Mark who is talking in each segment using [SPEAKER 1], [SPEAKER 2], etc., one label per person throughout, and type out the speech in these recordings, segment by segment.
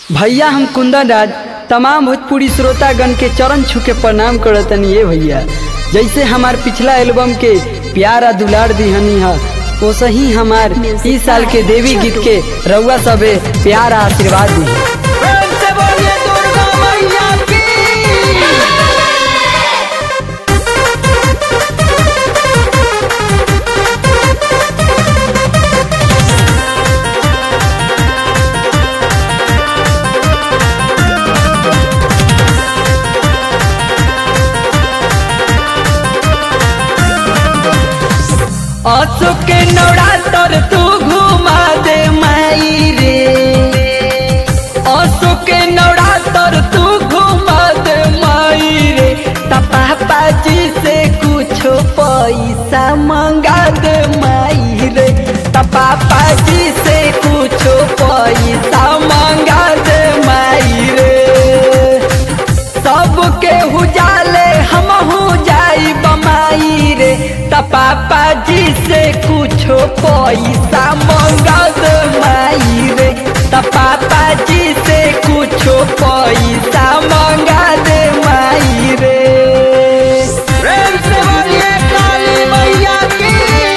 [SPEAKER 1] भैया हम कुंदन राज तमाम भोजपुरी श्रोतागण के चरण छू के प्रणाम करतनी। ये भैया जैसे हमार पिछला एल्बम के प्यारा दुलार दिहनी है वैसे ही हमार इस साल के देवी गीत के रउआ सबे प्यारा आशीर्वाद दी।
[SPEAKER 2] असो के नवरात्र तू घुमा दे माई रे, असो के नवरात्र तू घुमा दे माई रे। पापा जी से कुछ पैसा मंगा दे माई रे, पापा जी से कुछ पैसा मंगा दे माई रे। सबके हुजाले हम हो जाई बमाई रे, पापा जी से कुछ पैसा मंगा दे माई रे, पापा जी से कुछ पैसा मंगा दे माई रे। प्रेम से बोलिए काली मैया की।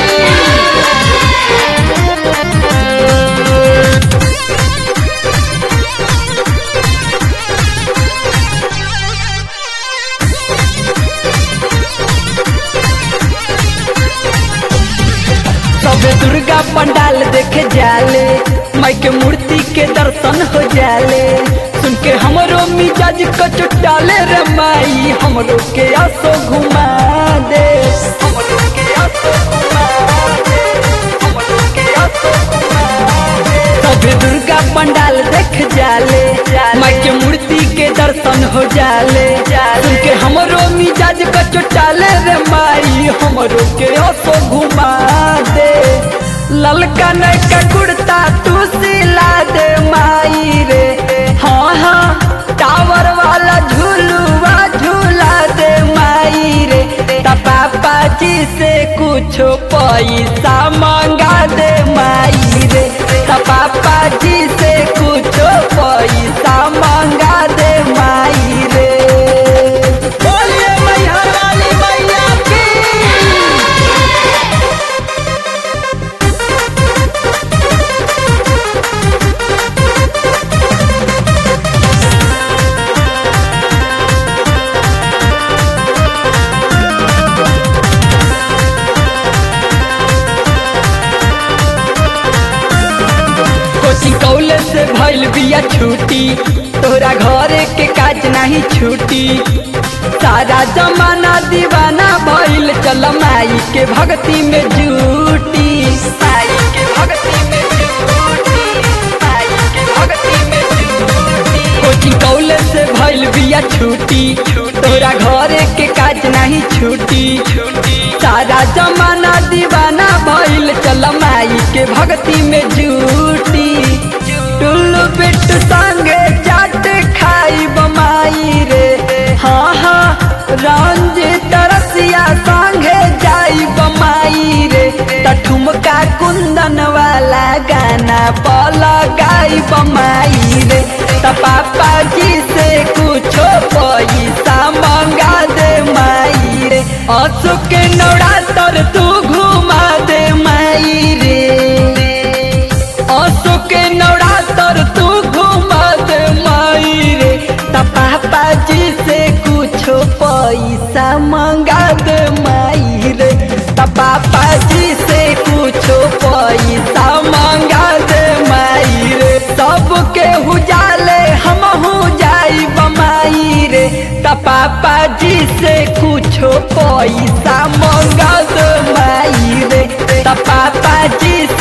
[SPEAKER 2] सबे दुर्गा पंडाल देखे जाले, माई के मूर्ति के दर्शन हो जाले। सुन के हमरो मिजाज कचटाले रे माई, हमरो के आसो घुमा दे, हमरो के आसो घुमा दे, हमरो के आसो घुमा दे। सबे दुर्गा पंडाल देख जाले, माई के मूर्ति के दर्शन हो जाले। सुन के हमरो मिजाज कचटाले रे माई, हमरो के आसो घुमा दे। ललका नैका कुर्ता तू सिला दे माई रे, हाँ हाँ टावर वाला झूलुआ झूला दे माई रे। पापा जी से कुछ पैसा मंगा दे माई रे, पापा जी से कुछ पैसा मंगा दे माई रे। बोलिए मैया वाली मैया की। कॉलेज से भइल बिया छुट्टी, तोरा घरे के काज नहीं छुट्टी। सारा जमाना दीवाना भइल, चल माई के भक्ति में जुटी, माई के भक्ति में जुटी, माई के भक्ति में जुटी। कोचिंग कॉलेज से भइल बिया छुट्टी, तोरा घरे के काज नहीं छुट्टी। सारा जमाना दीवाना भइल, चल माई के भक्ति में जुटी। टुल्लू बिट्टू संगे चाट खाई बमाई रे, हाँ हाँ रंजित रसिया संगे जाई बमाई रे। ठुमका कुंदन वाला गाना पल गाई बमाई रे, पापा जी से कुछ पैसा मंगा दे माई रे। असो के नवरात्र तू घुमा दे माई रे, असो के नवरात्र तू घुमा दे माई रे। पापा जी से कुछ पैसा मंगा दे माई रे, पापा जी से कुछ पैसा मंगा दे माई रे। सबके हुजाले हम हो जाई बमाई रे, पापा जी से कुछ पैसा मंगा दे माई रे, पापा जी